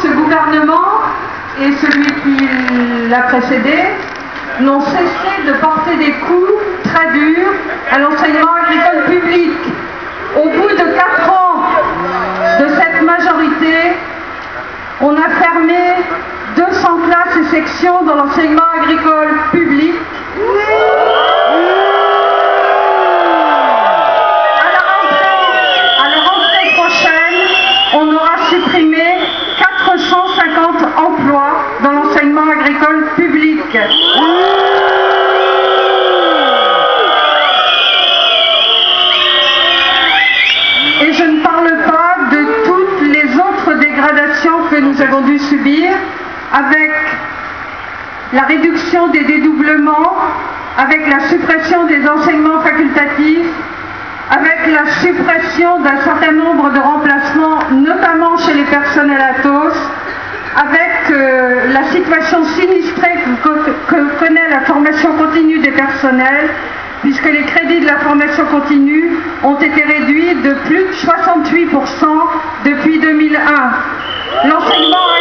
ce gouvernement et celui qui l'a précédé n'ont cessé de porter des coups très durs à l'enseignement agricole public. Au bout de 4 ans de cette majorité, on a fermé 200 classes et sections dans l'enseignement agricole public. À la rentrée prochaine, on aura supprimé 450 emplois dans l'enseignement agricole public. Et je ne parle pas de toutes les autres dégradations que nous avons dû subir, avec la réduction des dédoublements, avec la suppression des enseignements facultatifs, avec la suppression d'un certain nombre de remplacements, notamment chez les personnels ATOS, avec la situation sinistrée que connaît la formation continue des personnels, puisque les crédits de la formation continue ont été réduits de plus de 68% depuis 2001. L'enseignement